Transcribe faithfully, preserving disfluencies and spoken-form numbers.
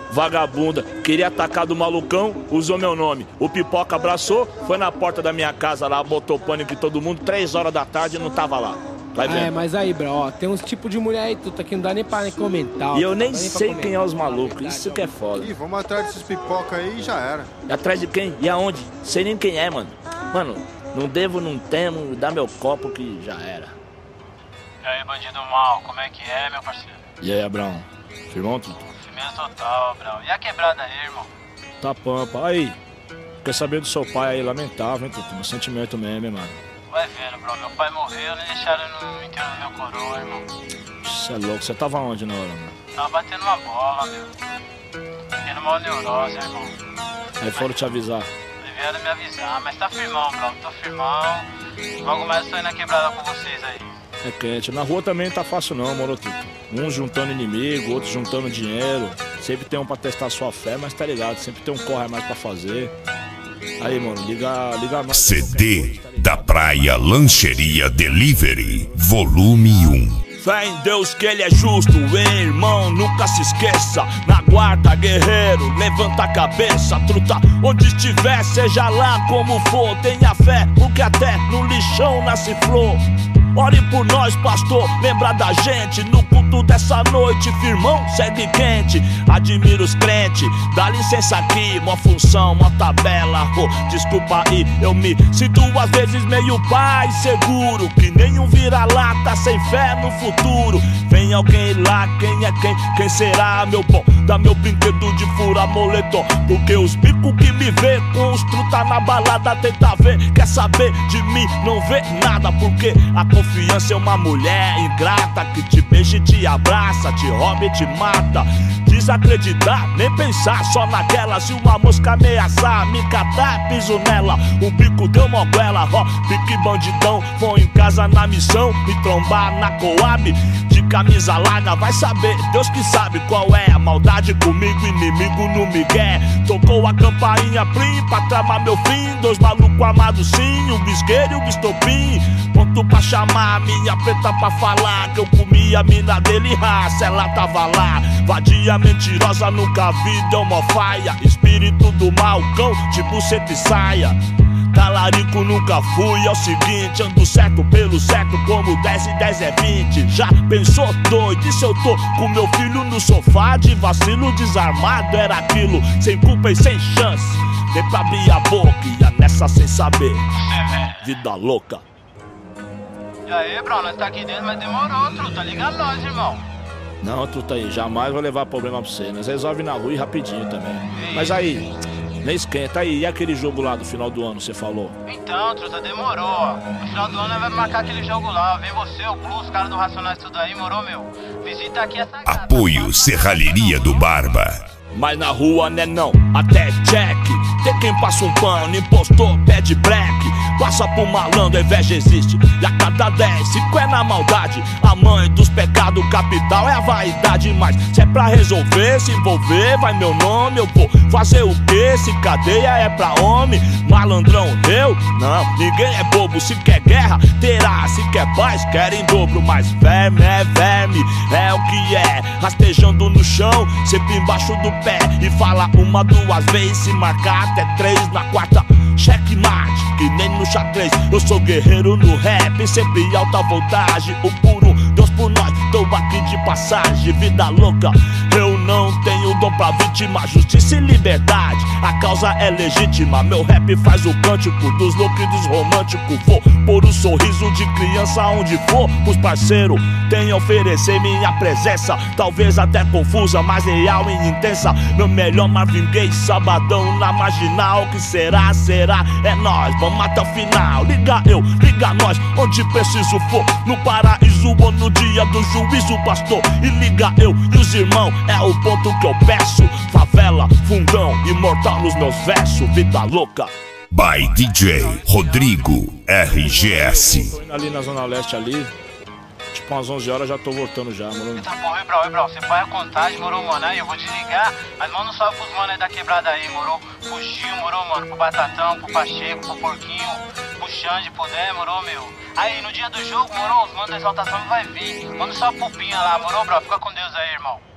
vagabunda. Queria atacar do malucão, usou meu nome. O Pipoca abraçou, foi na porta da minha casa lá, botou pânico em todo mundo, três horas da tarde e não tava lá. Vai vendo. É, mas aí, bro, ó, tem uns tipos de mulher aí, tu que não dá nem pra nem comentar. Ó, e eu nem nem sei quem é os malucos, isso que é foda. Ih, vamos atrás desses pipoca aí e já era. E atrás de quem? E aonde? Sei nem quem é, mano. Mano, não devo, não temo, dá meu copo que já era. E aí, bandido mal, como é que é, meu parceiro? E aí, Abrão? Firmão, tudo? Firmeza total, Abrão. E a quebrada aí, irmão? Tá pampa. Aí, quer saber do seu pai aí, lamentável, hein, Tutu? Meu sentimento mesmo, hein, mano. Vai vendo, bro. Meu pai morreu, nem deixaram no enterro do meu coroa, irmão. Você é louco, você tava onde na hora, mano? Tava batendo uma bola, meu. Tendo uma neurose, irmão. Aí foram te avisar. Vieram me avisar, mas tá firmão, bro. Tô firmão. Logo mais eu tô indo na quebrada com vocês aí. É quente. Na rua também não tá fácil não, moro, Tutu. Uns juntando inimigo, outros juntando dinheiro. Sempre tem um pra testar sua fé, mas tá ligado, sempre tem um corre a mais pra fazer. Aí, mano, liga, liga nós. C D da Praia Lancheria Delivery, volume um. Fé em Deus que ele é justo, hein, irmão, nunca se esqueça. Na guarda, guerreiro, levanta a cabeça, truta. Onde estiver, seja lá como for, tenha fé, porque até no lixão nasce flor. Ore por nós, pastor, lembra da gente. No culto dessa noite, firmão, segue quente. Admiro os crentes, dá licença aqui. Mó função, mó tabela, oh, desculpa aí. Eu me sinto às vezes meio pai seguro, que nenhum vira-lata sem fé no futuro. Vem alguém lá, quem é quem? Quem será, meu bom? Dá meu brinquedo de fura moletom, porque os bicos que me vê com os truta na balada tenta ver, quer saber de mim, não vê nada, porque a confiança é uma mulher ingrata que te beija e te abraça, te rouba e te mata. Desacreditar, nem pensar, só naquela. Se uma mosca ameaçar, me catar, piso nela. O bico deu moguela, ó, pique bandidão. Vou em casa na missão, me trombar na Coab. De camisa larga, vai saber, Deus que sabe qual é a maldade comigo, inimigo no migué. Tocou a campainha plim pra tramar meu fim. Dois malucos amados sim, o bisqueiro e o bistopim. Ponto pra chamar minha preta pra falar que eu comi a mina dele, raça, ela tava lá. Vadia mentirosa, nunca vi, deu mó faia. Espírito do mal, cão de buceta e saia. Talarico nunca fui, é o seguinte, ando certo pelo certo como dez e dez é vinte. Já pensou doido, e se eu tô com meu filho no sofá de vacilo desarmado? Era aquilo, sem culpa e sem chance. Dei pra abrir a boca, ia nessa sem saber. Vida louca. E aí, bro, nós tá aqui dentro, mas demorou, truta, liga nós, irmão. Não, truta aí, jamais vou levar problema pra você. Nós resolve na rua e rapidinho também. Mas aí, nem esquenta aí, e aquele jogo lá do final do ano, você falou? Então, truta, demorou, ó. No final do ano nós vamos marcar aquele jogo lá, vem você, o Blue, os caras do Racionais, tudo aí, morou, meu? Visita aqui essa casa. Apoio Serralheria do Barba. Mas na rua né não, até Jack. Tem quem passa um pano, impostor, pede black. Passa por malandro, a inveja existe. E a cada dez, cinco é na maldade. A mãe dos pecados capital é a vaidade. Mas se é pra resolver, se envolver, vai meu nome. Eu vou fazer o quê? Se cadeia é pra homem. Malandrão, eu? Não, ninguém é bobo. Se quer guerra, terá. Se quer paz, quer em dobro. Mas verme é verme, é o que é. Rastejando no chão, sempre embaixo do pé. E fala uma, duas vezes, se marcar até três. Na quarta, checkmate, que nem no xadrez. Eu sou guerreiro no rap, sempre alta voltagem. O puro, Deus por nós, tô aqui de passagem. Vida louca, eu não tenho dom pra vítima. Justiça e liberdade, a causa é legítima. Meu rap faz o cântico dos loucos e dos românticos. Vou pôr o sorriso de criança onde for. Os parceiros têm a oferecer minha presença. Talvez até confusa, mas real e intensa. Meu melhor Marvin Gaye, sabadão na marginal. Que será, será, é nós, vamos até o final. Liga eu, liga nós, onde preciso for. No paraíso ou no dia do juízo, pastor. E liga eu e os irmãos, é o ponto que eu peço. Favela, fundão, imortal nos meus versos. Vida louca. By D J Rodrigo R G S. Tô indo ali na Zona Leste ali. Tipo umas onze horas já tô voltando já, mano. Eita porra, bro, bro, você põe a contagem, morou, mano, aí eu vou desligar. Mas manda um salve pros mano aí da quebrada aí, morou. Pro Gil, morou, mano, pro Batatão, pro Pacheco, pro Porquinho, pro Xande, pro Dé, morou, meu. Aí, no dia do jogo, morou, os manos da exaltação vai vir. Manda um salve pro Pinha lá, morou, bro, fica com Deus aí, irmão.